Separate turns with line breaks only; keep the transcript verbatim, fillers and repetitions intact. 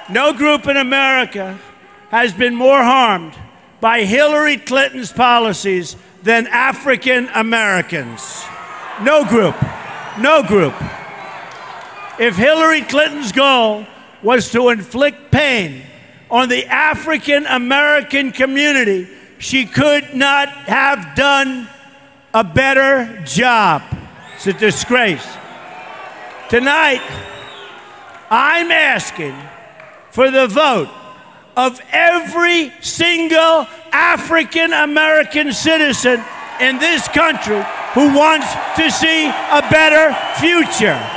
No group in America has been more harmed by Hillary Clinton's policies than African Americans. No group. No group. If Hillary Clinton's goal was to inflict pain on the African American community, she could not have done a better job. It's a disgrace. Tonight, I'm asking for the vote of every single African American citizen in this country who wants to see a better future.